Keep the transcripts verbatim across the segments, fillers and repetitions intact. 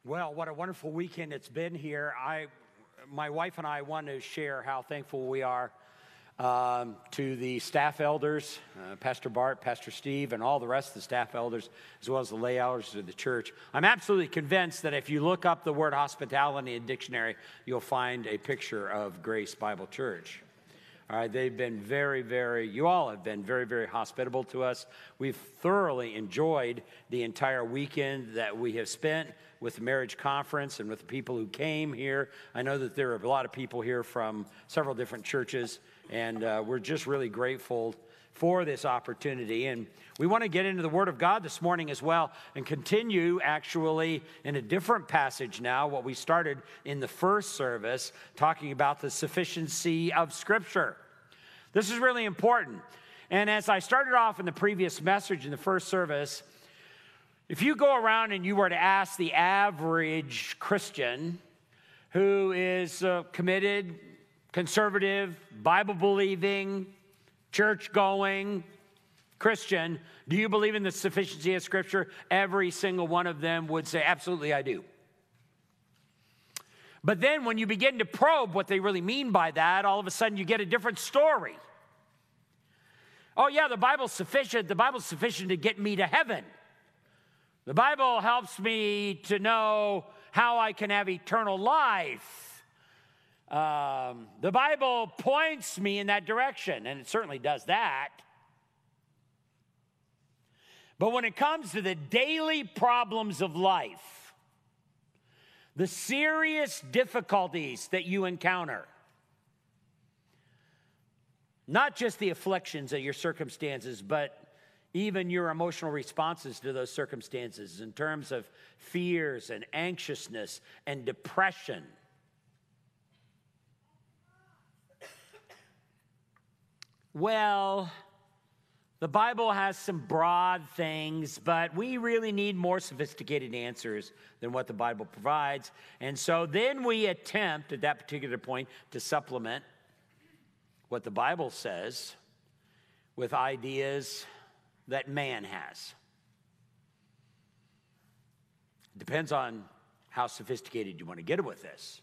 Well, what a wonderful weekend it's been here. I, my wife and I want to share how thankful we are um, to the staff elders, uh, Pastor Bart, Pastor Steve, and all the rest of the staff elders, as well as the lay elders of the church. I'm absolutely convinced that if you look up the word hospitality in a dictionary, you'll find a picture of Grace Bible Church. All right, they've been very, very, you all have been very, very hospitable to us. We've thoroughly enjoyed the entire weekend that we have spent with the marriage conference and with the people who came here. I know that there are a lot of people here from several different churches, and uh, we're just really grateful for this opportunity. And we want to get into the Word of God this morning as well and continue actually in a different passage now, what we started in the first service, talking about the sufficiency of Scripture. This is really important. And as I started off in the previous message in the first service, if you go around and you were to ask the average Christian who is uh, committed, conservative, Bible-believing, church-going Christian, do you believe in the sufficiency of Scripture? Every single one of them would say, absolutely, I do. But then when you begin to probe what they really mean by that, all of a sudden you get a different story. Oh yeah, the Bible's sufficient. The Bible's sufficient to get me to heaven. The Bible helps me to know how I can have eternal life. Um, the Bible points me in that direction, and it certainly does that. But when it comes to the daily problems of life, the serious difficulties that you encounter, not just the afflictions of your circumstances, but even your emotional responses to those circumstances in terms of fears and anxiousness and depression. Well, the Bible has some broad things, but we really need more sophisticated answers than what the Bible provides. And so then we attempt at that particular point to supplement what the Bible says with ideas that man has. It depends on how sophisticated you want to get with this.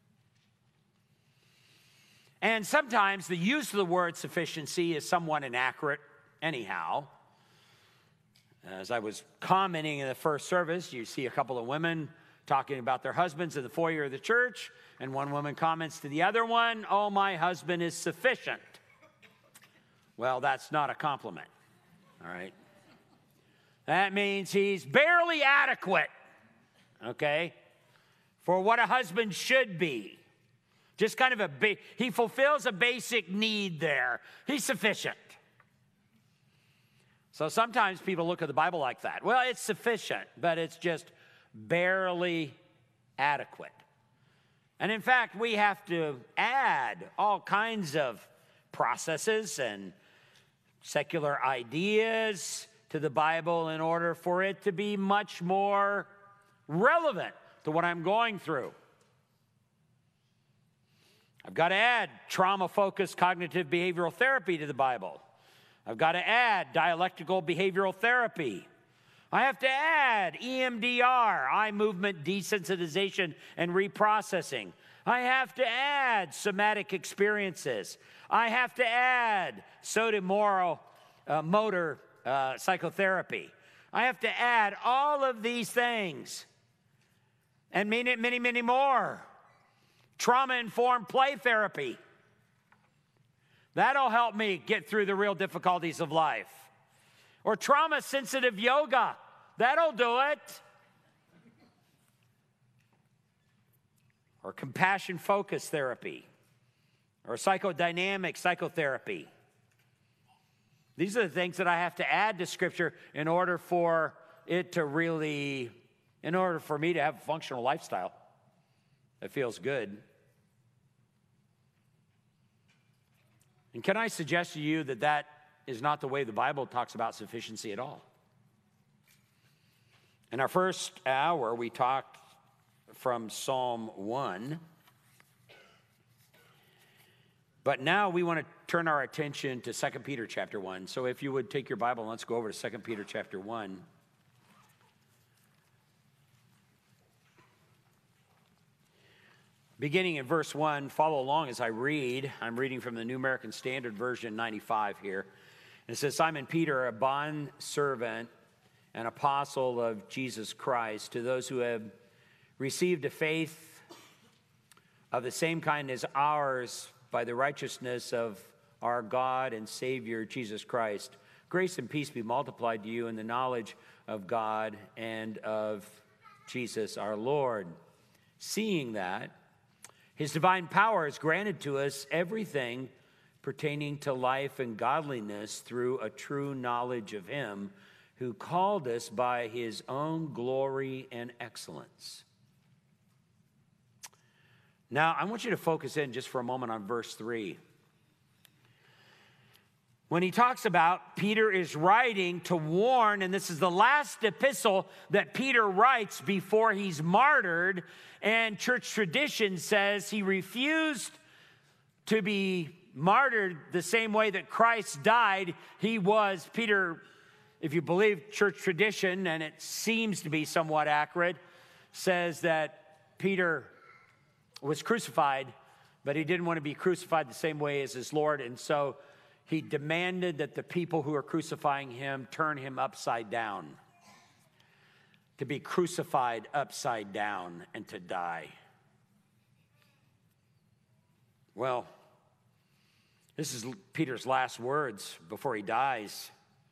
And sometimes the use of the word sufficiency is somewhat inaccurate anyhow. As I was commenting in the first service, you see a couple of women talking about their husbands in the foyer of the church, and one woman comments to the other one, "Oh, my husband is sufficient." Well, that's not a compliment, all right? That means he's barely adequate, okay, for what a husband should be. Just kind of a, ba- he fulfills a basic need there. He's sufficient. So sometimes people look at the Bible like that. Well, it's sufficient, but it's just barely adequate. And in fact, we have to add all kinds of processes and secular ideas to the Bible in order for it to be much more relevant to what I'm going through. I've got to add trauma-focused cognitive behavioral therapy to the Bible. I've got to add dialectical behavioral therapy. I have to add E M D R, eye movement desensitization and reprocessing. I have to add somatic experiences. I have to add somatic uh, motor uh, psychotherapy. I have to add all of these things and many, many, many more. Trauma-informed play therapy. That'll help me get through the real difficulties of life. Or trauma-sensitive yoga. That'll do it. Or compassion-focused therapy. Or psychodynamic psychotherapy. These are the things that I have to add to Scripture in order for it to really, in order for me to have a functional lifestyle that feels good. And can I suggest to you that that is not the way the Bible talks about sufficiency at all? In our first hour, we talked from Psalm one. But now we want to turn our attention to Second Peter chapter one. So if you would take your Bible, let's go over to Second Peter chapter one. Beginning in verse one, follow along as I read. I'm reading from the New American Standard Version ninety-five here. It says, Simon Peter, a bond servant and apostle of Jesus Christ, to those who have received a faith of the same kind as ours by the righteousness of our God and Savior Jesus Christ, grace and peace be multiplied to you in the knowledge of God and of Jesus our Lord. Seeing that His divine power has granted to us everything pertaining to life and godliness through a true knowledge of Him who called us by His own glory and excellence. Now, I want you to focus in just for a moment on verse three. When he talks about Peter is writing to warn, and this is the last epistle that Peter writes before he's martyred, and church tradition says he refused to be martyred the same way that Christ died. He was, Peter, if you believe church tradition, and it seems to be somewhat accurate, says that Peter was crucified, but he didn't want to be crucified the same way as his Lord, and so he demanded that the people who are crucifying him turn him upside down, to be crucified upside down and to die. Well, this is Peter's last words before he dies.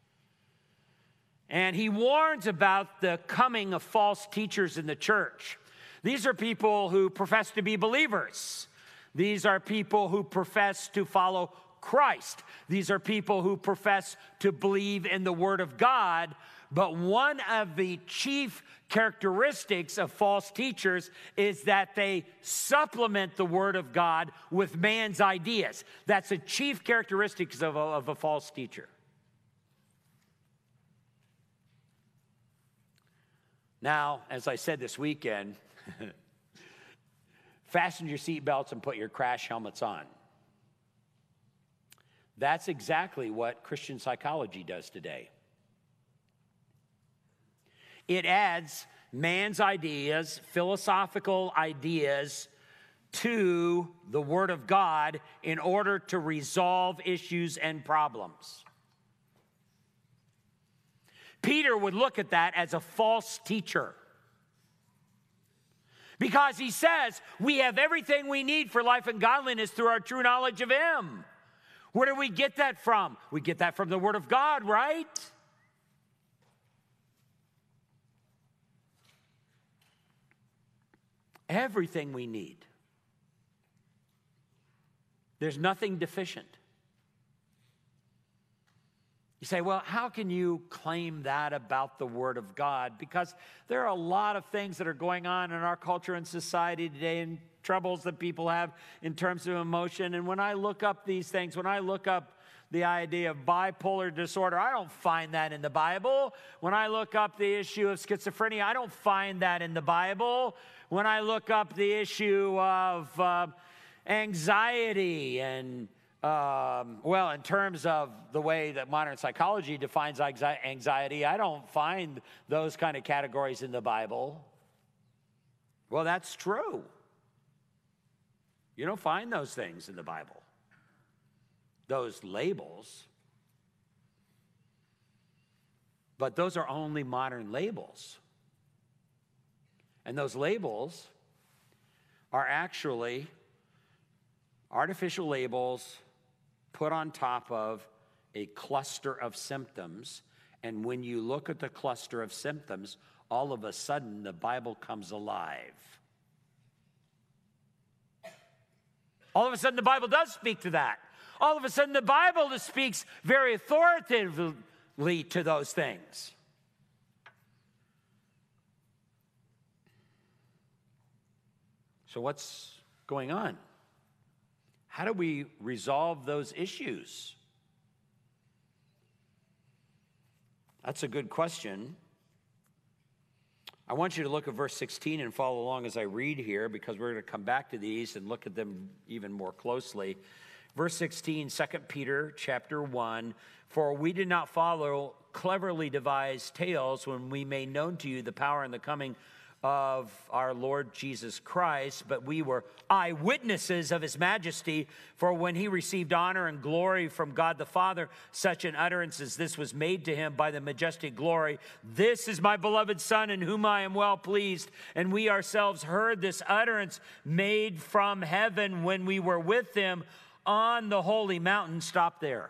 And he warns about the coming of false teachers in the church. These are people who profess to be believers. These are people who profess to follow Christ. These are people who profess to believe in the Word of God, but one of the chief characteristics of false teachers is that they supplement the Word of God with man's ideas. That's a chief characteristic of a, of a false teacher. Now, as I said this weekend, fasten your seatbelts and put your crash helmets on. That's exactly what Christian psychology does today. It adds man's ideas, philosophical ideas, to the Word of God in order to resolve issues and problems. Peter would look at that as a false teacher, because he says we have everything we need for life and godliness through our true knowledge of Him. Where do we get that from? We get that from the Word of God, right? Everything we need. There's nothing deficient. You say, well, how can you claim that about the Word of God? Because there are a lot of things that are going on in our culture and society today, and troubles that people have in terms of emotion. And when I look up these things, when I look up the idea of bipolar disorder, I don't find that in the Bible. When I look up the issue of schizophrenia, I don't find that in the Bible. When I look up the issue of uh, anxiety and Um, well, in terms of the way that modern psychology defines anxiety, I don't find those kind of categories in the Bible. Well, that's true. You don't find those things in the Bible, those labels. But those are only modern labels. And those labels are actually artificial labels put on top of a cluster of symptoms. And when you look at the cluster of symptoms, all of a sudden the Bible comes alive. All of a sudden the Bible does speak to that. All of a sudden the Bible speaks very authoritatively to those things. So what's going on? How do we resolve those issues? That's a good question. I want you to look at verse sixteen and follow along as I read here, because we're going to come back to these and look at them even more closely. Verse sixteen, Second Peter chapter one, for we did not follow cleverly devised tales when we made known to you the power and the coming of our Lord Jesus Christ, but we were eyewitnesses of his majesty. For when he received honor and glory from God the Father, such an utterance as this was made to him by the majestic glory, "This is my beloved Son, in whom I am well pleased." And we ourselves heard this utterance made from heaven when we were with him on the holy mountain. Stop there.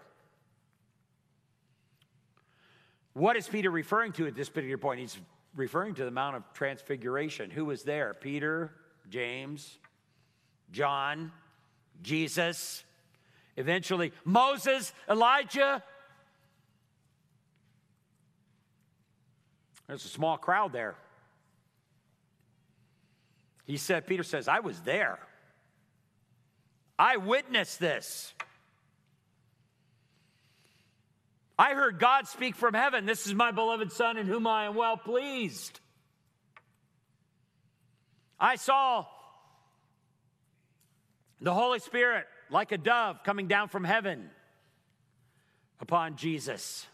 What is Peter referring to at this particular point? He's referring to the Mount of Transfiguration. Who was there? Peter, James, John, Jesus, eventually Moses, Elijah. There's a small crowd there. He said, Peter says, I was there. I witnessed this. I heard God speak from heaven. "This is my beloved Son, in whom I am well pleased." I saw the Holy Spirit like a dove coming down from heaven upon Jesus.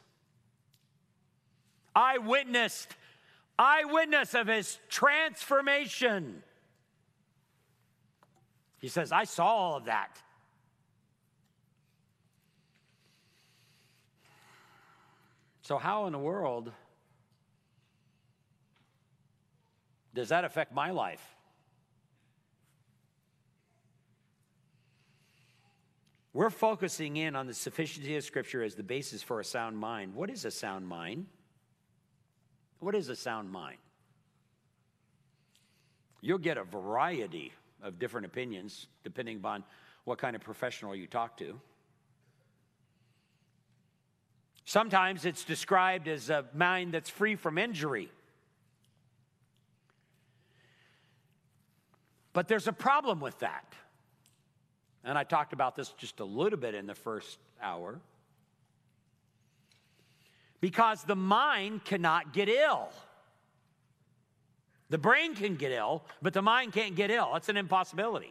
I witnessed, eyewitness of his transformation. He says, I saw all of that. So how in the world does that affect my life? We're focusing in on the sufficiency of Scripture as the basis for a sound mind. What is a sound mind? What is a sound mind? You'll get a variety of different opinions depending upon what kind of professional you talk to. Sometimes it's described as a mind that's free from injury. But there's a problem with that. And I talked about this just a little bit in the first hour. Because the mind cannot get ill. The brain can get ill, but the mind can't get ill. That's an impossibility.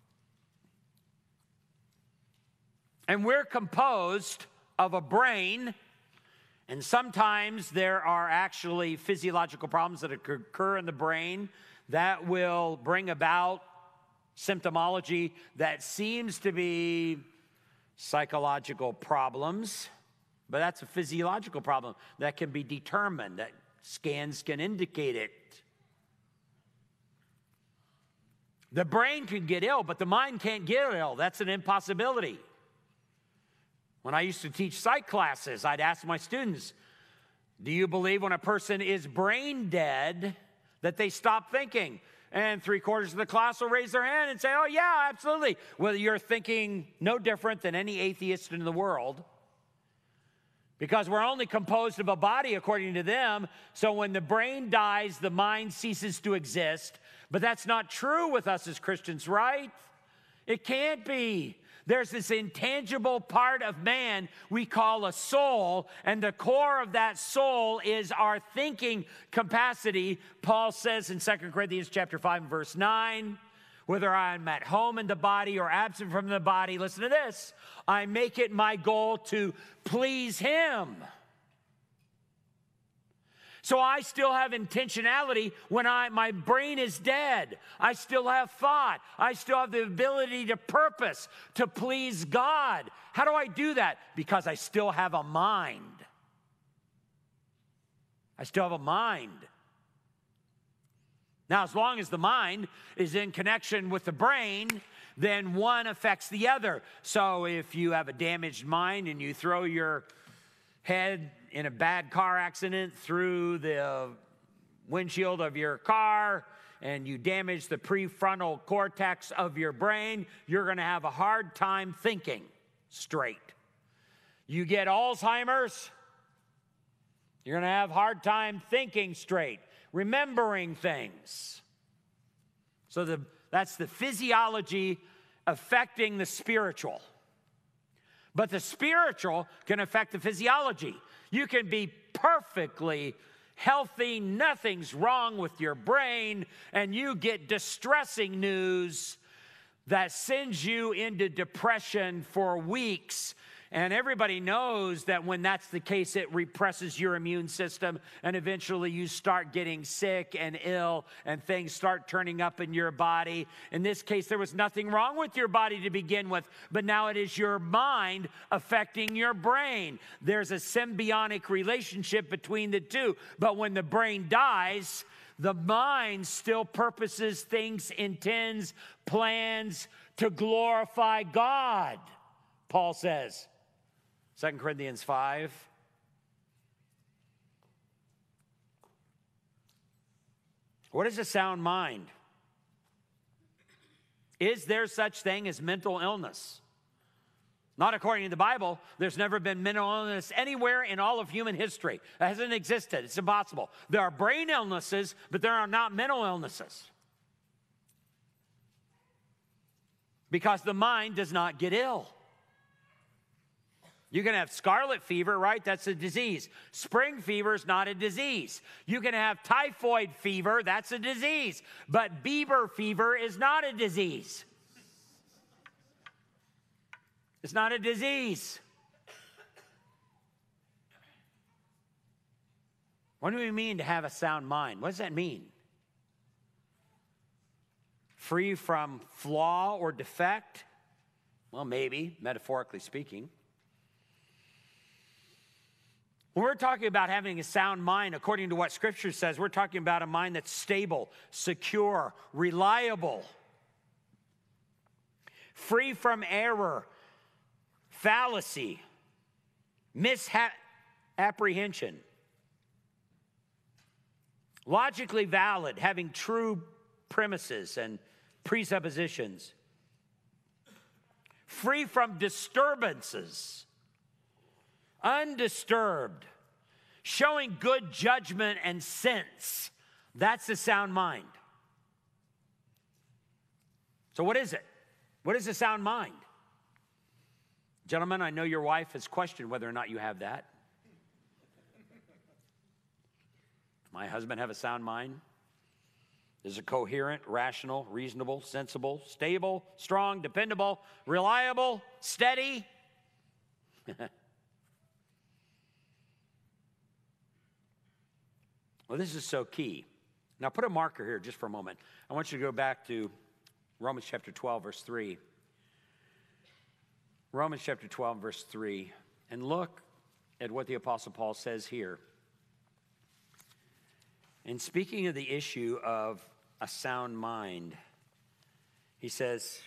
And we're composed of a brain, and sometimes there are actually physiological problems that occur in the brain that will bring about symptomology that seems to be psychological problems, but that's a physiological problem that can be determined, that scans can indicate it. The brain can get ill, but the mind can't get ill. That's an impossibility. When I used to teach psych classes, I'd ask my students, do you believe when a person is brain dead that they stop thinking? And three quarters of the class will raise their hand and say, oh yeah, absolutely. Well, you're thinking no different than any atheist in the world. Because we're only composed of a body according to them. So when the brain dies, the mind ceases to exist. But that's not true with us as Christians, right? It can't be. There's this intangible part of man we call a soul, and the core of that soul is our thinking capacity. Paul says in Second Corinthians chapter five and verse nine, whether I'm at home in the body or absent from the body, listen to this, I make it my goal to please him. So I still have intentionality when I, my brain is dead. I still have thought. I still have the ability to purpose, to please God. How do I do that? Because I still have a mind. I still have a mind. Now, as long as the mind is in connection with the brain, then one affects the other. So if you have a damaged mind and you throw your head in a bad car accident through the windshield of your car and you damage the prefrontal cortex of your brain, you're going to have a hard time thinking straight. You get Alzheimer's, you're going to have a hard time thinking straight, remembering things. So the, that's the physiology affecting the spiritual. But the spiritual can affect the physiology. You can be perfectly healthy, nothing's wrong with your brain, and you get distressing news that sends you into depression for weeks. And everybody knows that when that's the case, it represses your immune system, and eventually you start getting sick and ill, and things start turning up in your body. In this case, there was nothing wrong with your body to begin with, but now it is your mind affecting your brain. There's a symbiotic relationship between the two. But when the brain dies, the mind still purposes, thinks, intends, plans to glorify God, Paul says. Second Corinthians five. What is a sound mind? Is there such thing as mental illness? Not according to the Bible. There's never been mental illness anywhere in all of human history. It hasn't existed. It's impossible. There are brain illnesses, but there are not mental illnesses. Because the mind does not get ill. You can have scarlet fever, right? That's a disease. Spring fever is not a disease. You can have typhoid fever. That's a disease. But Bieber fever is not a disease. It's not a disease. What do we mean to have a sound mind? What does that mean? Free from flaw or defect? Well, maybe, metaphorically speaking. When we're talking about having a sound mind, according to what Scripture says, we're talking about a mind that's stable, secure, reliable, free from error, fallacy, misapprehension, logically valid, having true premises and presuppositions, free from disturbances, undisturbed, showing good judgment and sense. That's a sound mind. So what is it? What is a sound mind? Gentlemen, I know your wife has questioned whether or not you have that. My husband have a sound mind? Is it coherent, rational, reasonable, sensible, stable, strong, dependable, reliable, steady? Well, this is so key. Now, put a marker here just for a moment. I want you to go back to Romans chapter twelve, verse three. Romans chapter twelve, verse three. And look at what the Apostle Paul says here. In speaking of the issue of a sound mind, he says,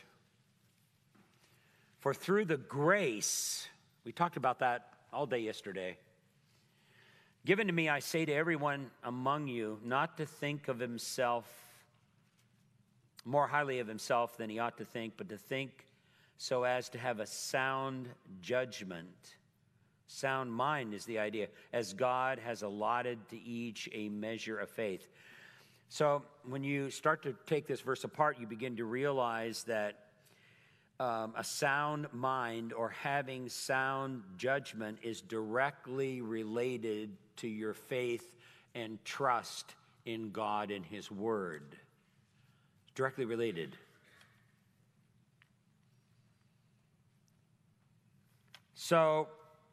for through the grace, we talked about that all day yesterday, given to me, I say to everyone among you not to think of himself more highly of himself than he ought to think, but to think so as to have a sound judgment. Sound mind is the idea, as God has allotted to each a measure of faith. So when you start to take this verse apart, you begin to realize that um, a sound mind or having sound judgment is directly related to your faith and trust in God and His Word. It's directly related. So,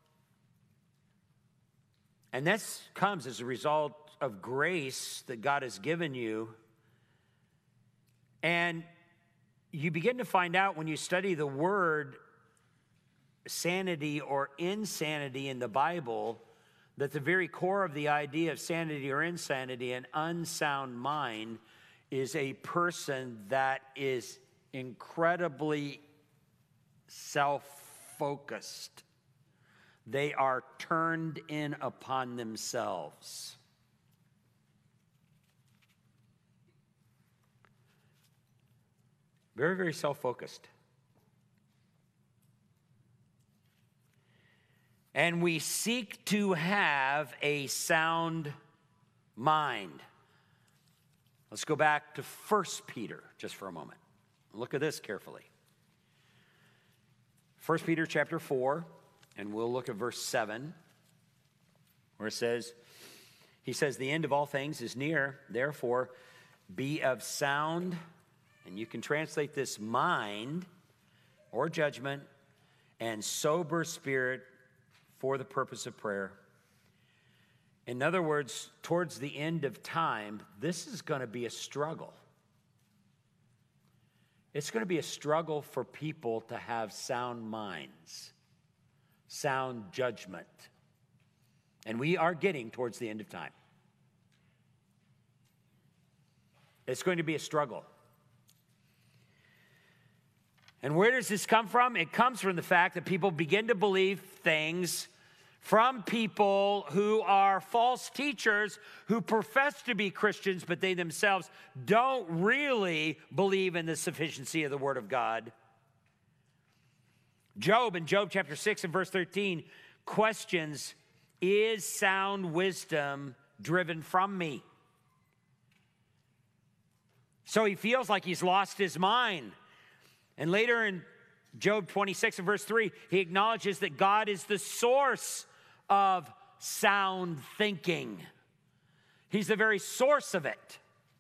and this comes as a result of grace that God has given you. And you begin to find out when you study the word sanity or insanity in the Bible, that the very core of the idea of sanity or insanity, an unsound mind, is a person that is incredibly self-focused. They are turned in upon themselves. Very, very self-focused. And we seek to have a sound mind. Let's go back to First Peter just for a moment. Look at this carefully. First Peter chapter four, and we'll look at verse seven, where it says, he says, the end of all things is near, therefore be of sound, and you can translate this mind or judgment, and sober spirit for the purpose of prayer. In other words, towards the end of time, this is going to be a struggle. It's going to be a struggle for people to have sound minds, sound judgment. And we are getting towards the end of time. It's going to be a struggle. And where does this come from? It comes from the fact that people begin to believe things from people who are false teachers who profess to be Christians, but they themselves don't really believe in the sufficiency of the Word of God. Job, in Job chapter six and verse thirteen, questions, is sound wisdom driven from me? So he feels like he's lost his mind. And later in Job twenty-six and verse three, he acknowledges that God is the source of sound thinking. He's the very source of it.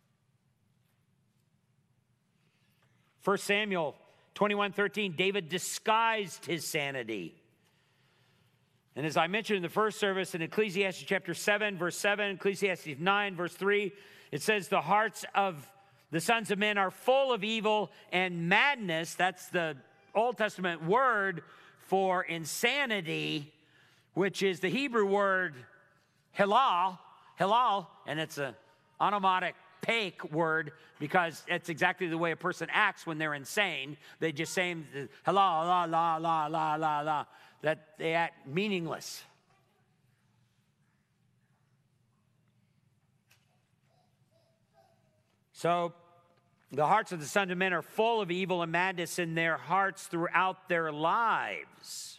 First Samuel twenty-one thirteen, David disguised his sanity. And as I mentioned in the first service, in Ecclesiastes chapter seven, verse seven, Ecclesiastes nine, verse three, it says, the hearts of the sons of men are full of evil and madness. That's the Old Testament word for insanity, which is the Hebrew word halal, halal, and it's an onomatopoeic word because it's exactly the way a person acts when they're insane. They just say halal, la, la, la, la, la, la, that they act meaningless. So the hearts of the sons of men are full of evil and madness in their hearts throughout their lives.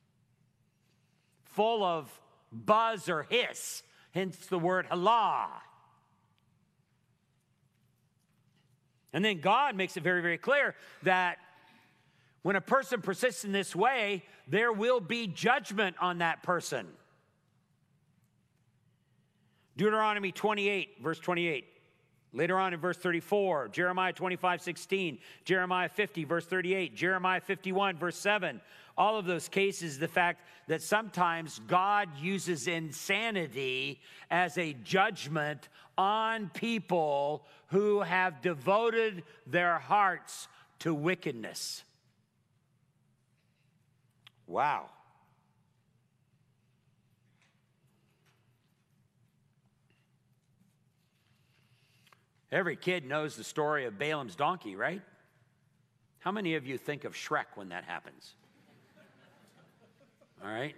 Full of buzz or hiss, hence the word halal. And then God makes it very, very clear that when a person persists in this way, there will be judgment on that person. Deuteronomy twenty-eight, verse twenty-eight. Later on in verse thirty-four, Jeremiah twenty-five sixteen, Jeremiah fifty, verse thirty-eight, Jeremiah fifty-one, verse seven. All of those cases, the fact that sometimes God uses insanity as a judgment on people who have devoted their hearts to wickedness. Wow. Every kid knows the story of Balaam's donkey, right? How many of you think of Shrek when that happens? All right.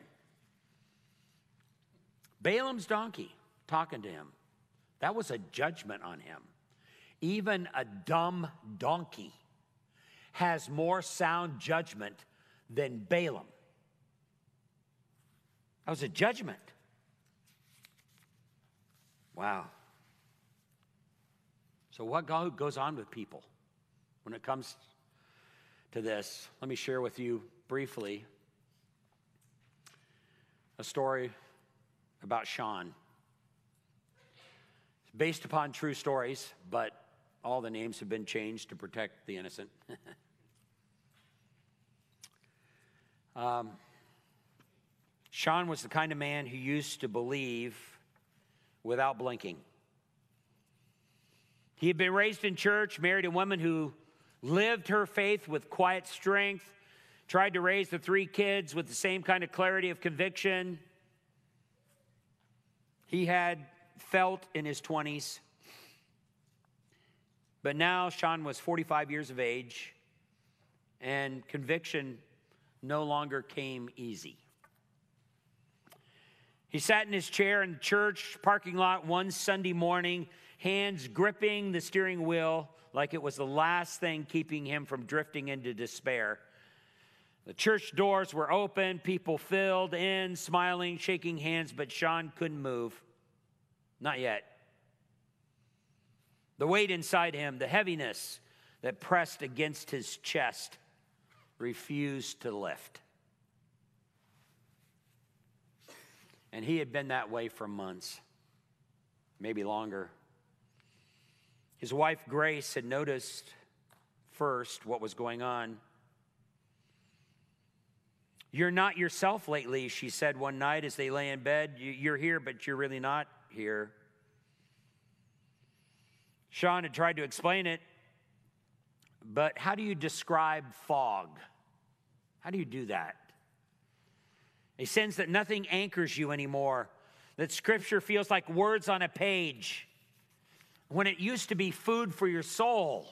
Balaam's donkey talking to him. That was a judgment on him. Even a dumb donkey has more sound judgment than Balaam. That was a judgment. Wow. So what goes on with people when it comes to this? Let me share with you briefly a story about Sean. It's based upon true stories, but all the names have been changed to protect the innocent. um, Sean was the kind of man who used to believe without blinking. He had been raised in church, married a woman who lived her faith with quiet strength, tried to raise the three kids with the same kind of clarity of conviction he had felt in his twenties. But now Sean was forty-five years of age, and conviction no longer came easy. He sat in his chair in the church parking lot one Sunday morning, hands gripping the steering wheel like it was the last thing keeping him from drifting into despair. The church doors were open, people filled in, smiling, shaking hands, but Sean couldn't move. Not yet. The weight inside him, the heaviness that pressed against his chest, refused to lift. And he had been that way for months, maybe longer. His wife, Grace, had noticed first what was going on. "You're not yourself lately," she said one night as they lay in bed. "You're here, but you're really not here." Sean had tried to explain it, but how do you describe fog? How do you do that? A sense that nothing anchors you anymore, that Scripture feels like words on a page, when it used to be food for your soul.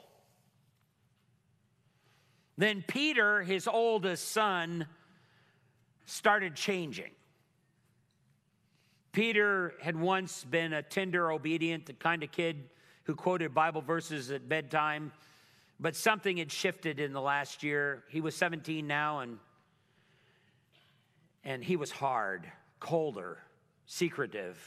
Then Peter, his oldest son, started changing. Peter had once been a tender, obedient, the kind of kid who quoted Bible verses at bedtime, but something had shifted in the last year. He was seventeen now, and, and he was hard, colder, secretive.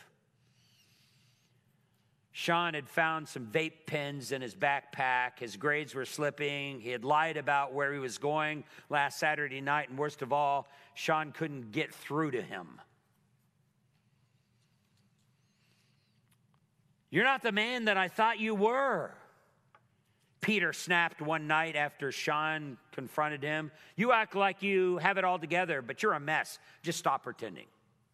Sean had found some vape pens in his backpack. His grades were slipping. He had lied about where he was going last Saturday night. And worst of all, Sean couldn't get through to him. "You're not the man that I thought you were," Peter snapped one night after Sean confronted him. "You act like you have it all together, but you're a mess. Just stop pretending."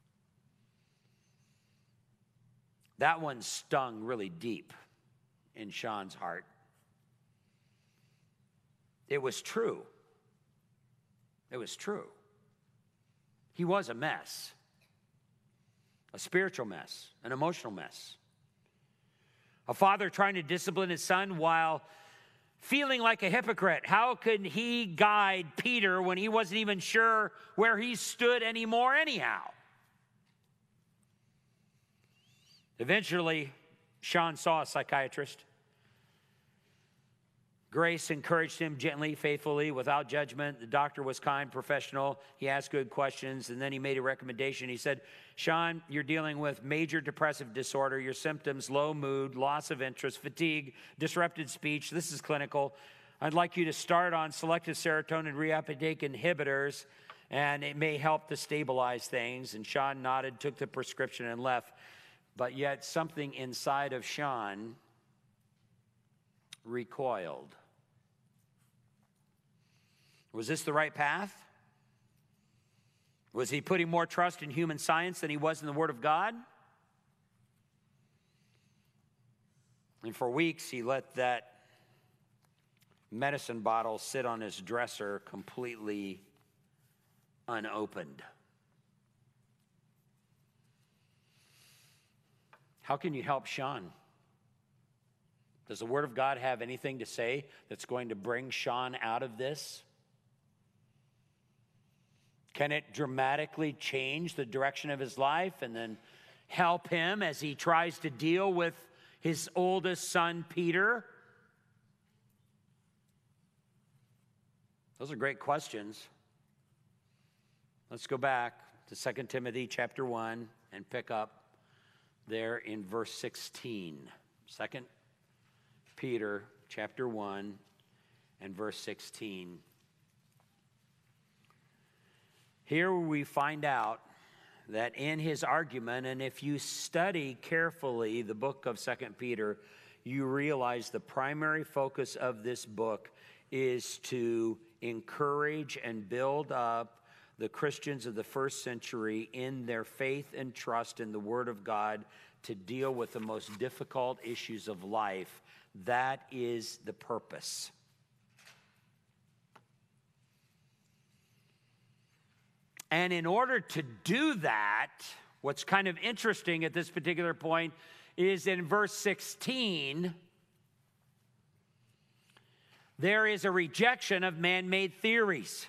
That one stung really deep in Sean's heart. It was true. It was true. He was a mess, a spiritual mess, an emotional mess. A father trying to discipline his son while feeling like a hypocrite. How could he guide Peter when he wasn't even sure where he stood anymore anyhow? Eventually, Sean saw a psychiatrist. Grace encouraged him gently, faithfully, without judgment. The doctor was kind, professional. He asked good questions, and then he made a recommendation. He said, "Sean, you're dealing with major depressive disorder. Your symptoms, low mood, loss of interest, fatigue, disrupted speech. This is clinical. I'd like you to start on selective serotonin reuptake inhibitors, and it may help to stabilize things." And Sean nodded, took the prescription, and left. But yet something inside of Sean recoiled. Was this the right path? Was he putting more trust in human science than he was in the Word of God? And for weeks, he let that medicine bottle sit on his dresser completely unopened. How can you help Sean? Does the Word of God have anything to say that's going to bring Sean out of this? Can it dramatically change the direction of his life and then help him as he tries to deal with his oldest son, Peter? Those are great questions. Let's go back to Second Timothy chapter one and pick up there in verse sixteen. Second Peter chapter one and verse sixteen. Here we find out that in his argument, and if you study carefully the book of Second Peter, you realize the primary focus of this book is to encourage and build up the Christians of the first century in their faith and trust in the Word of God to deal with the most difficult issues of life. That is the purpose. And in order to do that, what's kind of interesting at this particular point is in verse sixteen, there is a rejection of man-made theories.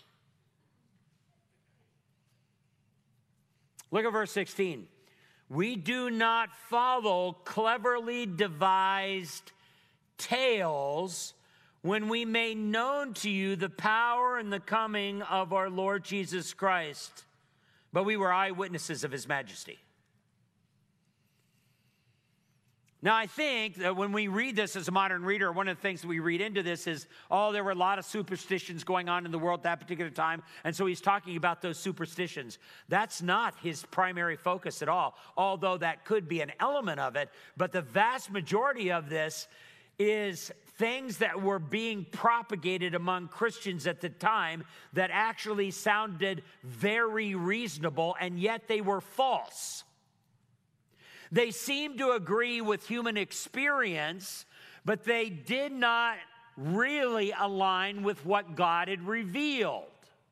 Look at verse sixteen. We do not follow cleverly devised tales when we made known to you the power and the coming of our Lord Jesus Christ, but we were eyewitnesses of his majesty. Now, I think that when we read this as a modern reader, one of the things that we read into this is, oh, there were a lot of superstitions going on in the world at that particular time, and so he's talking about those superstitions. That's not his primary focus at all, although that could be an element of it, but the vast majority of this is things that were being propagated among Christians at the time that actually sounded very reasonable, and yet they were false. They seemed to agree with human experience, but they did not really align with what God had revealed.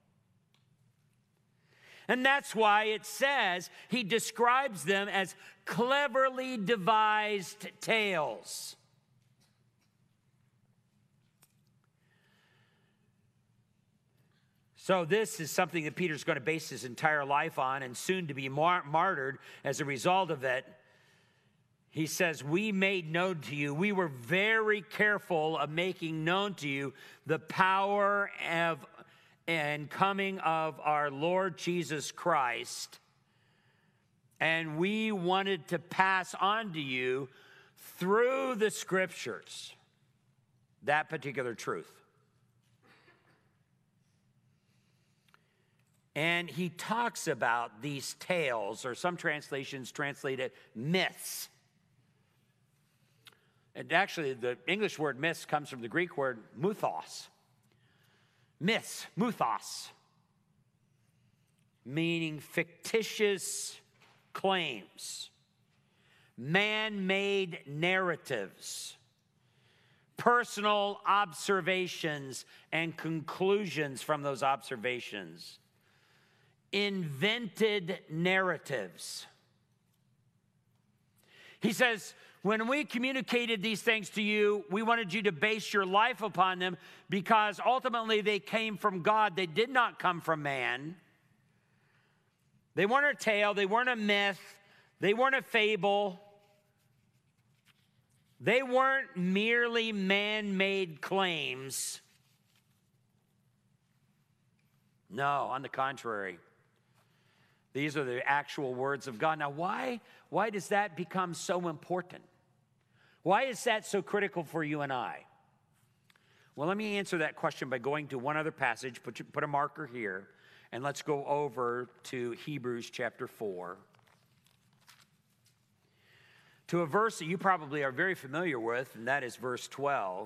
And that's why it says he describes them as cleverly devised tales. So this is something that Peter's going to base his entire life on, and soon to be mar- martyred as a result of it. He says, we made known to you, we were very careful of making known to you the power of and coming of our Lord Jesus Christ. And we wanted to pass on to you through the scriptures that particular truth. And he talks about these tales, or some translations translate it myths. And actually, the English word myths comes from the Greek word muthos. Myths, muthos, meaning fictitious claims, man-made narratives, personal observations and conclusions from those observations, invented narratives. He says, when we communicated these things to you, we wanted you to base your life upon them because ultimately they came from God. They did not come from man. They weren't a tale. They weren't a myth. They weren't a fable. They weren't merely man-made claims. No, on the contrary. These are the actual words of God. Now, why, why does that become so important? Why is that so critical for you and I? Well, let me answer that question by going to one other passage. Put, put a marker here, and let's go over to Hebrews chapter four. To a verse that you probably are very familiar with, and that is verse twelve.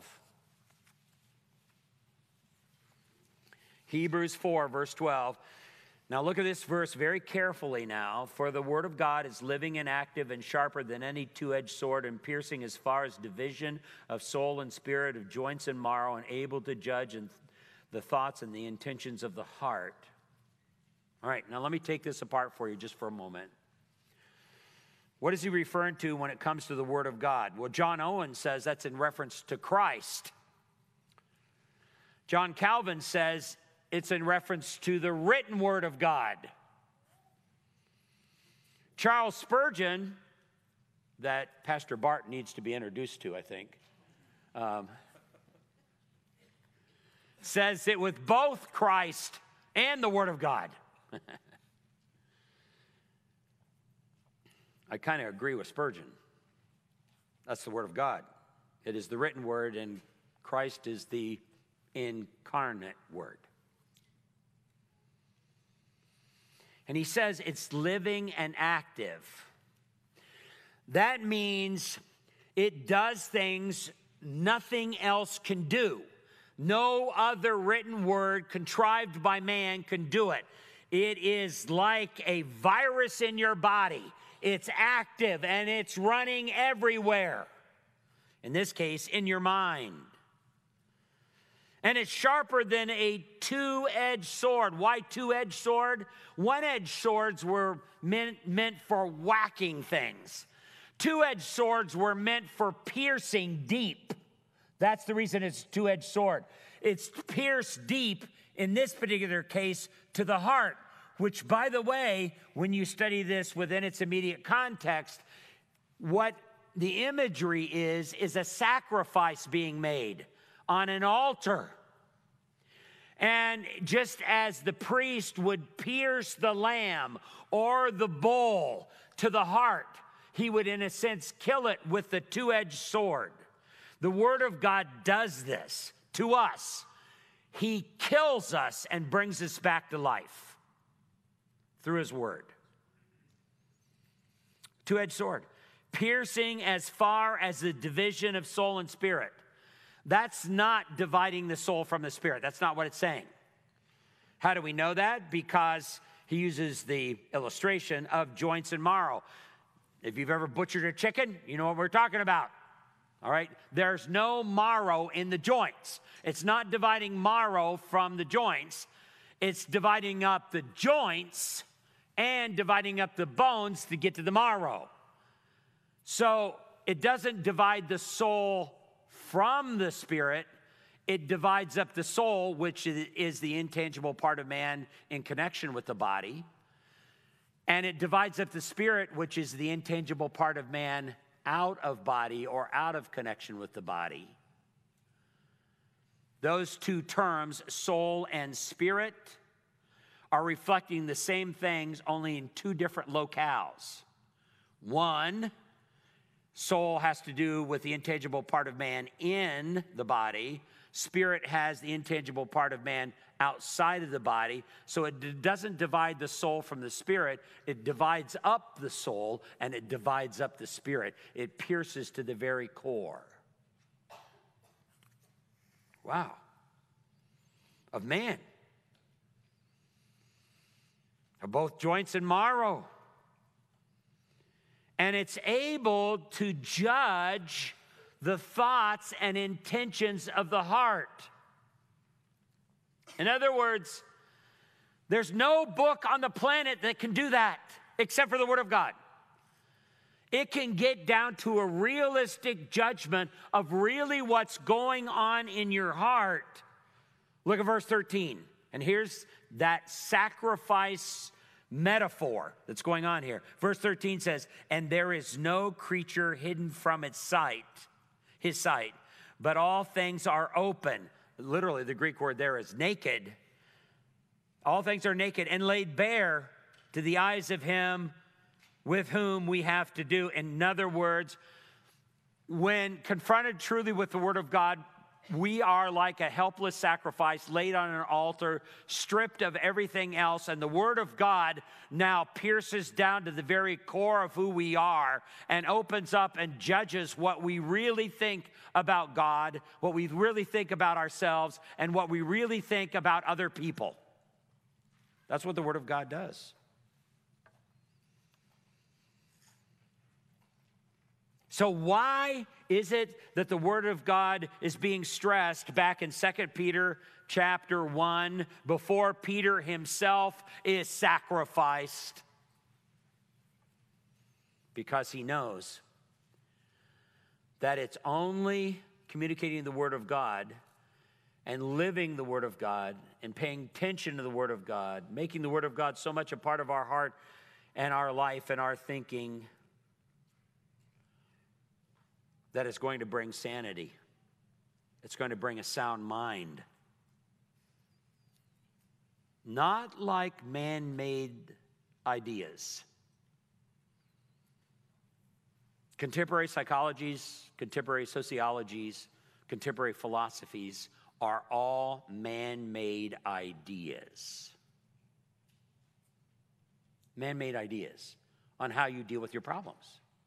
Hebrews four, verse twelve. Now look at this verse very carefully now. For the word of God is living and active and sharper than any two-edged sword, and piercing as far as division of soul and spirit, of joints and marrow, and able to judge in the thoughts and the intentions of the heart. All right, now let me take this apart for you just for a moment. What is he referring to when it comes to the word of God? Well, John Owen says that's in reference to Christ. John Calvin says it's in reference to the written word of God. Charles Spurgeon, that Pastor Bart needs to be introduced to, I think, um, says it with both Christ and the word of God. I kind of agree with Spurgeon. That's the word of God. It is the written word, and Christ is the incarnate word. And he says it's living and active. That means it does things nothing else can do. No other written word contrived by man can do it. It is like a virus in your body. It's active and it's running everywhere. In this case, in your mind. And it's sharper than a two-edged sword. Why two-edged sword? One-edged swords were meant, meant for whacking things. Two-edged swords were meant for piercing deep. That's the reason it's a two-edged sword. It's pierced deep, in this particular case, to the heart, which, by the way, when you study this within its immediate context, what the imagery is, is a sacrifice being made on an altar. And just as the priest would pierce the lamb or the bull to the heart, he would, in a sense, kill it with the two-edged sword. The Word of God does this to us. He kills us and brings us back to life through His Word. Two-edged sword. piercing as far as the division of soul and spirit. That's not dividing the soul from the spirit. That's not what it's saying. How do we know that? Because he uses the illustration of joints and marrow. If you've ever butchered a chicken, you know what we're talking about. All right? There's no marrow in the joints. It's not dividing marrow from the joints. It's dividing up the joints and dividing up the bones to get to the marrow. So it doesn't divide the soul from the spirit. It divides up the soul, which is the intangible part of man in connection with the body. And it divides up the spirit, which is the intangible part of man out of body or out of connection with the body. Those two terms, soul and spirit, are reflecting the same things, only in two different locales. One, soul has to do with the intangible part of man in the body. Spirit has the intangible part of man outside of the body. So it d- doesn't divide the soul from the spirit. It divides up the soul and it divides up the spirit. It pierces to the very core. Wow. Of man. Of both joints and marrow. And it's able to judge the thoughts and intentions of the heart. In other words, there's no book on the planet that can do that except for the Word of God. It can get down to a realistic judgment of really what's going on in your heart. Look at verse thirteen. And here's that sacrifice metaphor that's going on here. Verse thirteen says, and there is no creature hidden from its sight, his sight, but all things are open. Literally, the Greek word there is naked. All things are naked and laid bare to the eyes of him with whom we have to do. In other words, when confronted truly with the Word of God, we are like a helpless sacrifice laid on an altar, stripped of everything else, and the Word of God now pierces down to the very core of who we are and opens up and judges what we really think about God, what we really think about ourselves, and what we really think about other people. That's what the Word of God does. So why is it that the Word of God is being stressed back in Second Peter chapter one before Peter himself is sacrificed? Because he knows that it's only communicating the Word of God and living the Word of God and paying attention to the Word of God, making the Word of God so much a part of our heart and our life and our thinking that it's going to bring sanity. It's going to bring a sound mind. Not like man-made ideas. Contemporary psychologies, contemporary sociologies, contemporary philosophies are all man-made ideas. Man-made ideas on how you deal with your problems.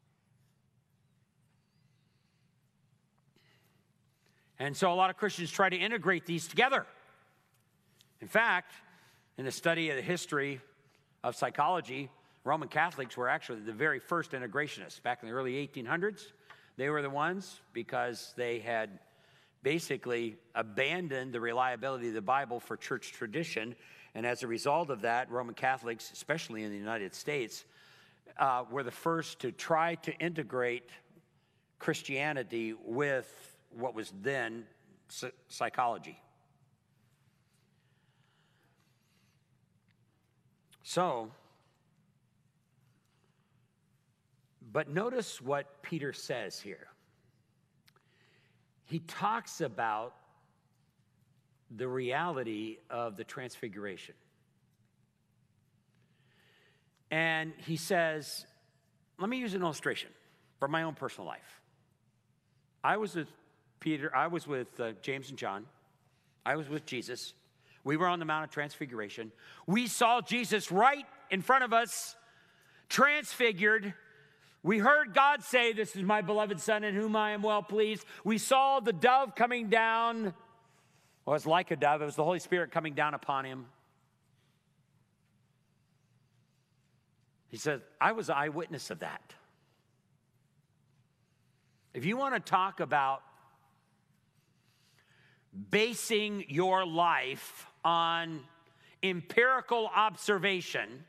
And so a lot of Christians try to integrate these together. In fact, in the study of the history of psychology, Roman Catholics were actually the very first integrationists. Back in the early eighteen hundreds, they were the ones because they had basically abandoned the reliability of the Bible for church tradition. And as a result of that, Roman Catholics, especially in the United States, uh, were the first to try to integrate Christianity with what was then psychology. So, but notice what Peter says here. He talks about the reality of the transfiguration. And he says, let me use an illustration from my own personal life. I was with Peter, I was with uh, James and John. I was with Jesus. We were on the Mount of Transfiguration. We saw Jesus right in front of us, transfigured, We heard God say, this is my beloved Son in whom I am well pleased. We saw the dove coming down. Well, it was like a dove. It was the Holy Spirit coming down upon him. He said, I was an eyewitness of that. If you want to talk about basing your life on empirical observation,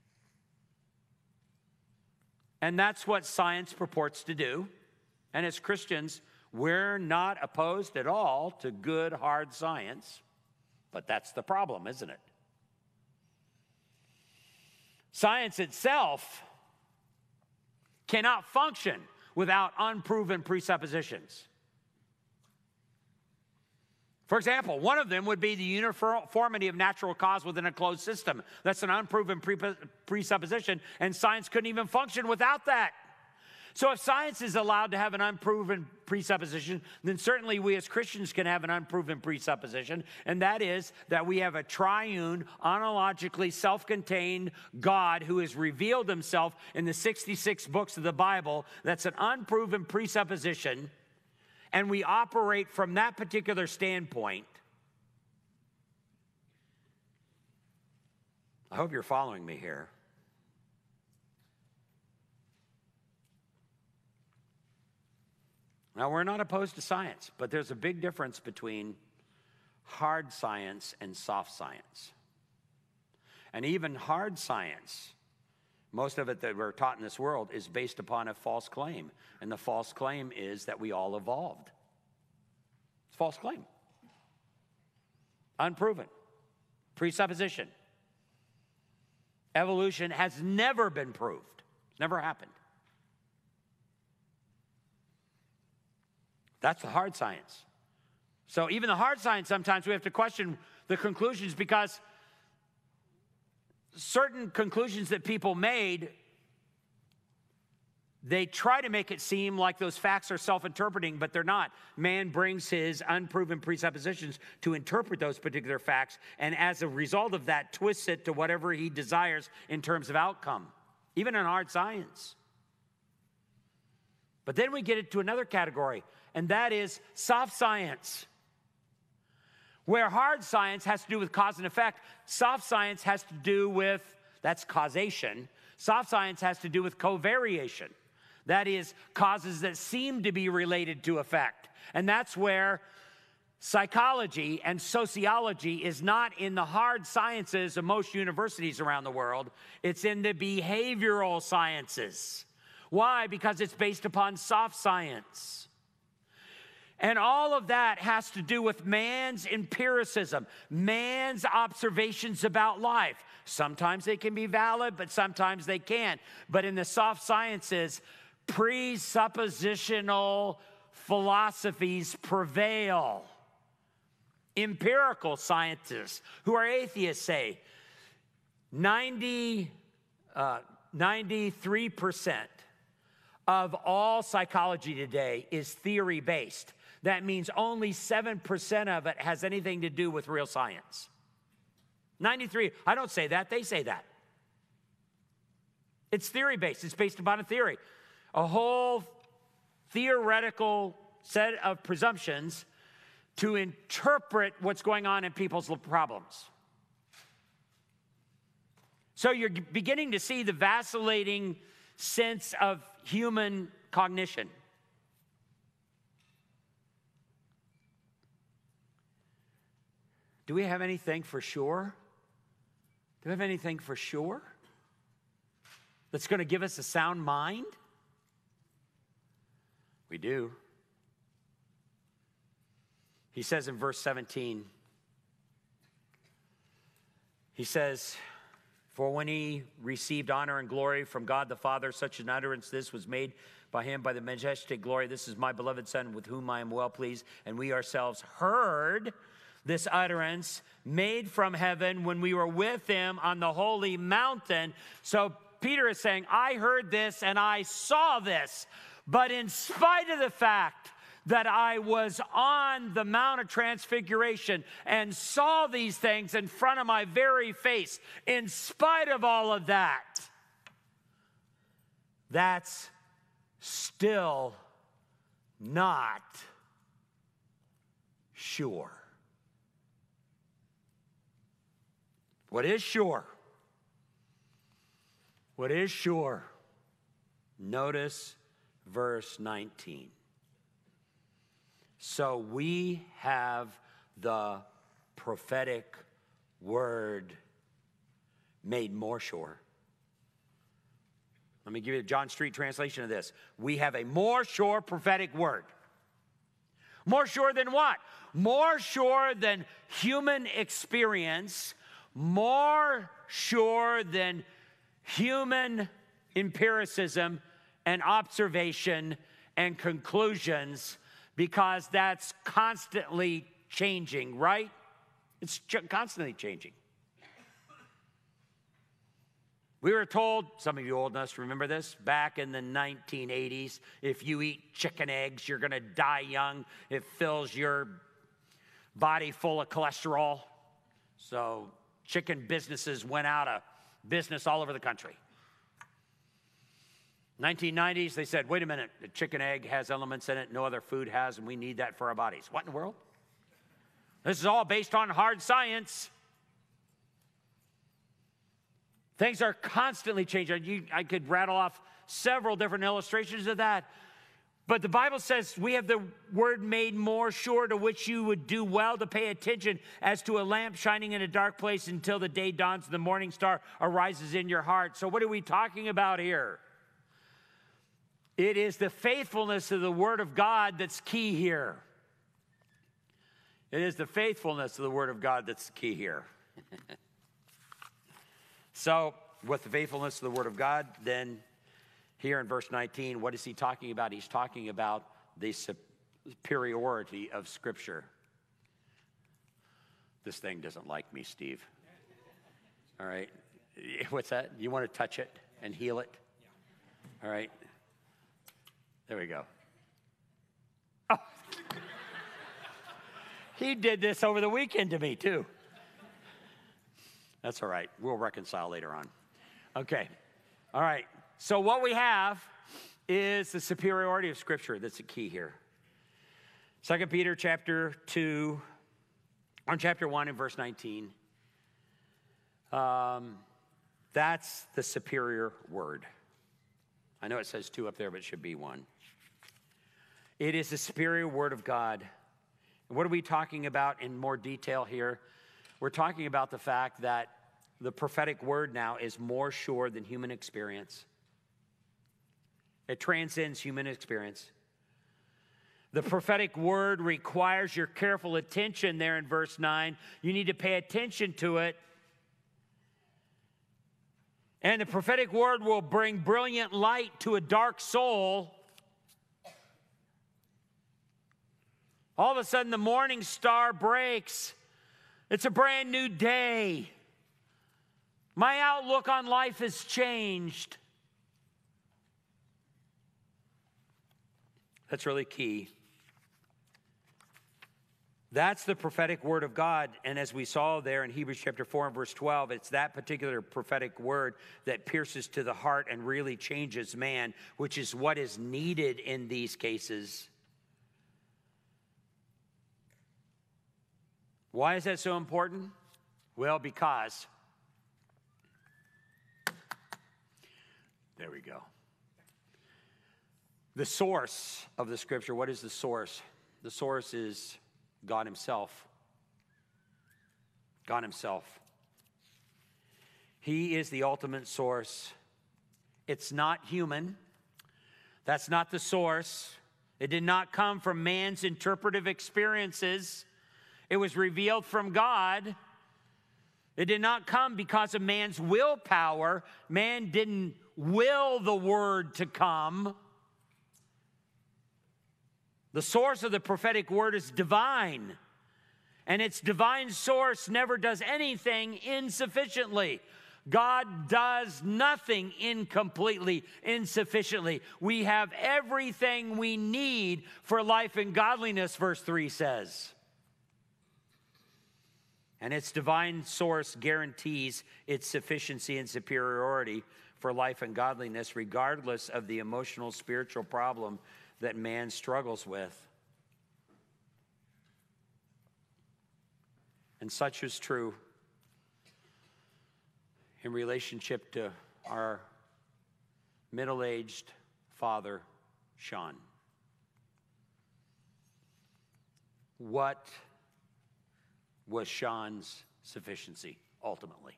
and that's what science purports to do. And as Christians, we're not opposed at all to good, hard science. But that's the problem, isn't it? Science itself cannot function without unproven presuppositions. For example, one of them would be the uniformity of natural cause within a closed system. That's an unproven pre presupposition, and science couldn't even function without that. So if science is allowed to have an unproven presupposition, then certainly we as Christians can have an unproven presupposition, and that is that we have a triune, ontologically self-contained God who has revealed himself in the sixty-six books of the Bible. That's an unproven presupposition. And we operate from that particular standpoint. I hope you're following me here. Now, we're not opposed to science, but there's a big difference between hard science and soft science. And even hard science, most of it that we're taught in this world is based upon a false claim. And the false claim is that we all evolved. It's a false claim. Unproven. Presupposition. Evolution has never been proved. It's never happened. That's the hard science. So even the hard science, sometimes we have to question the conclusions because certain conclusions that people made, they try to make it seem like those facts are self-interpreting, but they're not. Man brings his unproven presuppositions to interpret those particular facts, and as a result of that, twists it to whatever he desires in terms of outcome, even in hard science. But then we get into another category, and that is soft science. Where hard science has to do with cause and effect, soft science has to do with, that's causation. Soft science has to do with covariation. That is, causes that seem to be related to effect. And that's where psychology and sociology is not in the hard sciences of most universities around the world. It's in the behavioral sciences. Why? Because it's based upon soft science. And all of that has to do with man's empiricism, man's observations about life. Sometimes they can be valid, but sometimes they can't. But in the soft sciences, presuppositional philosophies prevail. Empirical scientists who are atheists say ninety, uh, ninety-three percent of all psychology today is theory-based. That means only seven percent of it has anything to do with real science. ninety-three, I don't say that, they say that. It's theory-based, it's based upon a theory. A whole theoretical set of presumptions to interpret what's going on in people's problems. So you're beginning to see the vacillating sense of human cognition. Do we have anything for sure? Do we have anything for sure that's going to give us a sound mind? We do. He says in verse seventeen, he says, for when he received honor and glory from God the Father, such an utterance this was made by him by the majestic glory. This is my beloved Son with whom I am well pleased. And we ourselves heard this utterance made from heaven when we were with him on the holy mountain. So Peter is saying, I heard this and I saw this. But in spite of the fact that I was on the Mount of Transfiguration and saw these things in front of my very face, in spite of all of that, that's still not sure. What is sure? What is sure? Notice verse nineteen. So we have the prophetic word made more sure. Let me give you a John Street translation of this. We have a more sure prophetic word. More sure than what? More sure than human experience, more sure than human empiricism and observation and conclusions, because that's constantly changing, right? It's ch- constantly changing. We were told, some of you old enough to remember this, back in the nineteen eighties, if you eat chicken eggs, you're going to die young. It fills your body full of cholesterol. So chicken businesses went out of business all over the country. nineteen nineties, they said, wait a minute, the chicken egg has elements in it no other food has, and we need that for our bodies. What in the world? This is all based on hard science. Things are constantly changing. You, I could rattle off several different illustrations of that. But the Bible says we have the word made more sure, to which you would do well to pay attention as to a lamp shining in a dark place until the day dawns and the morning star arises in your heart. So what are we talking about here? It is the faithfulness of the word of God that's key here. It is the faithfulness of the word of God that's the key here. So, with the faithfulness of the word of God, then here in verse nineteen, what is he talking about? He's talking about the superiority of Scripture. This thing doesn't like me, Steve. All right. What's that? You want to touch it and heal it? All right. There we go. Oh. He did this over the weekend to me, too. That's all right. We'll reconcile later on. Okay. All right. So what we have is the superiority of Scripture. That's the key here. Second Peter chapter two, on chapter one and verse nineteen. Um, that's the superior word. I know it says two up there, but it should be one. It is the superior word of God. What are we talking about in more detail here? We're talking about the fact that the prophetic word now is more sure than human experience. It transcends human experience. The prophetic word requires your careful attention there in verse nine. You need to pay attention to it. And the prophetic word will bring brilliant light to a dark soul. All of a sudden, the morning star breaks. It's a brand new day. My outlook on life has changed. That's really key. That's the prophetic word of God. And as we saw there in Hebrews chapter four and verse twelve, it's that particular prophetic word that pierces to the heart and really changes man, which is what is needed in these cases. Why is that so important? Well, because, there we go. The source of the Scripture, what is the source? The source is God himself. God himself. He is the ultimate source. It's not human. That's not the source. It did not come from man's interpretive experiences. It was revealed from God. It did not come because of man's willpower. Man didn't will the word to come. The source of the prophetic word is divine. And its divine source never does anything insufficiently. God does nothing incompletely, insufficiently. We have everything we need for life and godliness, verse three says. And its divine source guarantees its sufficiency and superiority. for life and godliness, regardless of the emotional, spiritual problem that man struggles with. And such is true in relationship to our middle-aged father, Sean. What was Sean's sufficiency ultimately?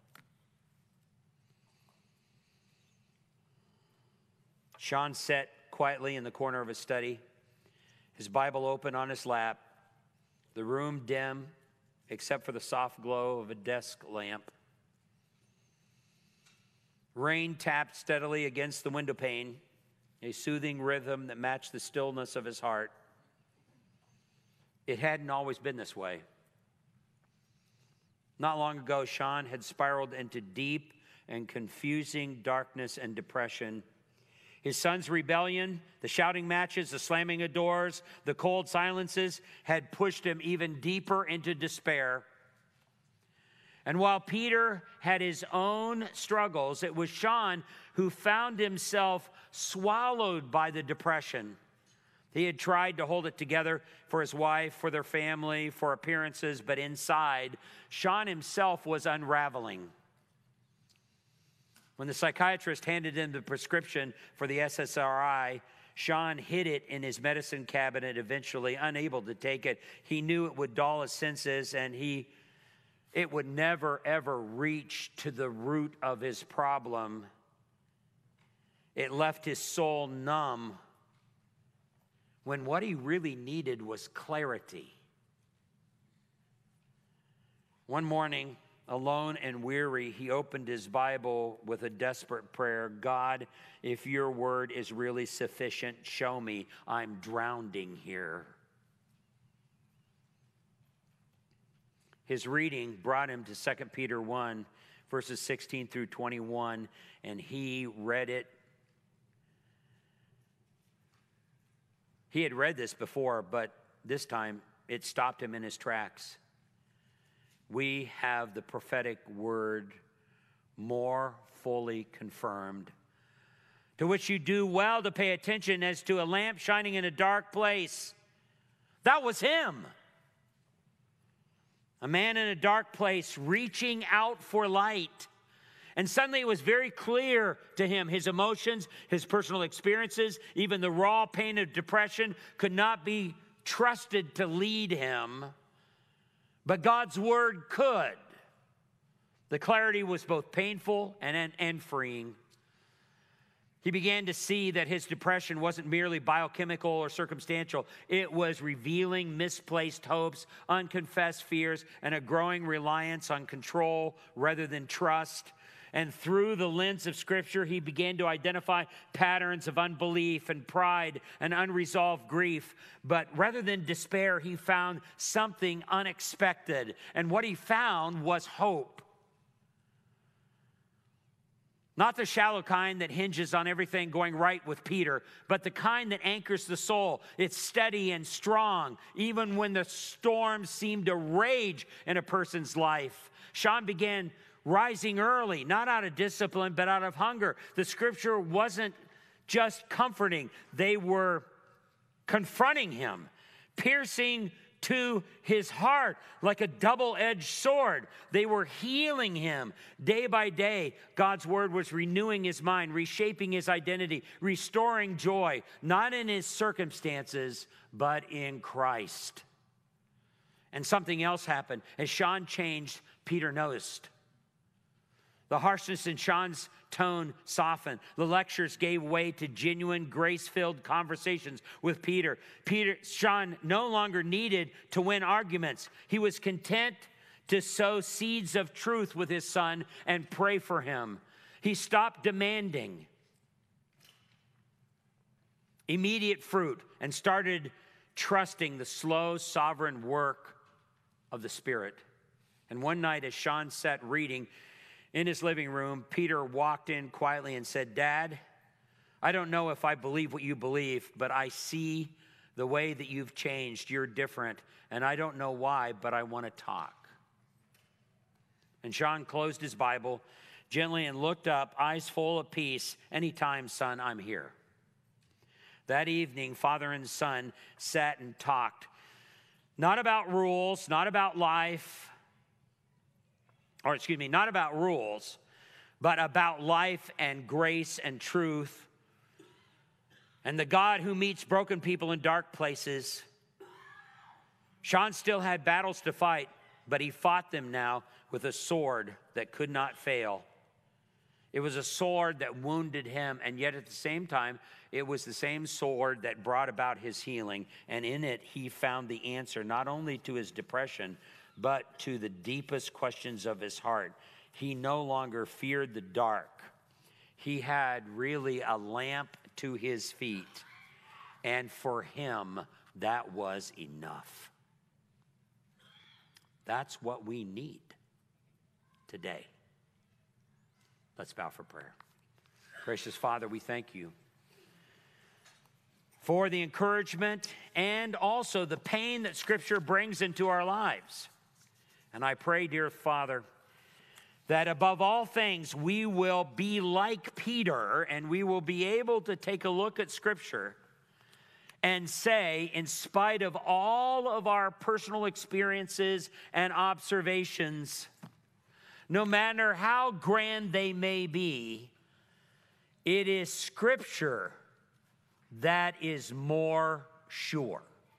Sean sat quietly in the corner of his study, his Bible open on his lap, the room dim except for the soft glow of a desk lamp. Rain tapped steadily against the window pane, a soothing rhythm that matched the stillness of his heart. It hadn't always been this way. Not long ago, Sean had spiraled into deep and confusing darkness and depression. His son's rebellion, the shouting matches, the slamming of doors, the cold silences had pushed him even deeper into despair. And while Peter had his own struggles, it was Sean who found himself swallowed by the depression. He had tried to hold it together for his wife, for their family, for appearances, but inside, Sean himself was unraveling. When the psychiatrist handed him the prescription for the S S R I, Sean hid it in his medicine cabinet, eventually unable to take it. He knew it would dull his senses, and he it would never, ever reach to the root of his problem. It left his soul numb when what he really needed was clarity. One morning, alone and weary, he opened his Bible with a desperate prayer. God, if your word is really sufficient, show me. I'm drowning here. His reading brought him to Second Peter one, verses sixteen through twenty-one, and he read it. He had read this before, but this time it stopped him in his tracks. We have the prophetic word more fully confirmed, to which you do well to pay attention as to a lamp shining in a dark place. That was him. A man in a dark place reaching out for light. And suddenly it was very clear to him, his emotions, his personal experiences, even the raw pain of depression could not be trusted to lead him. But God's word could. The clarity was both painful and, and freeing. He began to see that his depression wasn't merely biochemical or circumstantial. It was revealing misplaced hopes, unconfessed fears, and a growing reliance on control rather than trust. And through the lens of Scripture, he began to identify patterns of unbelief and pride and unresolved grief. But rather than despair, he found something unexpected. And what he found was hope. Not the shallow kind that hinges on everything going right with Peter, but the kind that anchors the soul. It's steady and strong, even when the storms seem to rage in a person's life. Sean began rising early, not out of discipline, but out of hunger. The Scripture wasn't just comforting. They were confronting him, piercing to his heart like a double-edged sword. They were healing him day by day. God's word was renewing his mind, reshaping his identity, restoring joy, not in his circumstances, but in Christ. And something else happened. As Sean changed, Peter noticed. The harshness in Sean's tone softened. The lectures gave way to genuine, grace-filled conversations with Peter. Peter, Sean no longer needed to win arguments. He was content to sow seeds of truth with his son and pray for him. He stopped demanding immediate fruit and started trusting the slow, sovereign work of the Spirit. And one night, as Sean sat reading in his living room, Peter walked in quietly and said, "Dad, I don't know if I believe what you believe, but I see the way that you've changed. You're different, and I don't know why, but I want to talk." And Sean closed his Bible, gently and looked up, eyes full of peace. Anytime, son, I'm here. That evening, father and son sat and talked. Not about rules, not about life, or excuse me, not about rules, but about life and grace and truth. And the God who meets broken people in dark places. Sean still had battles to fight, but he fought them now with a sword that could not fail. It was a sword that wounded him, and yet at the same time, it was the same sword that brought about his healing. And in it, he found the answer not only to his depression, but to the deepest questions of his heart. He no longer feared the dark. He had really a lamp to his feet. And for him, that was enough. That's what we need today. Let's bow for prayer. Gracious Father, we thank you for the encouragement and also the pain that Scripture brings into our lives. And I pray, dear Father, that above all things, we will be like Peter and we will be able to take a look at Scripture and say, in spite of all of our personal experiences and observations, no matter how grand they may be, it is Scripture that is more sure.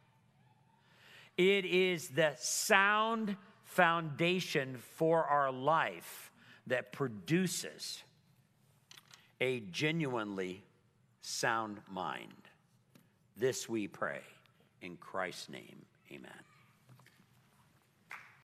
It is the sound foundation for our life that produces a genuinely sound mind. This we pray in Christ's name, amen.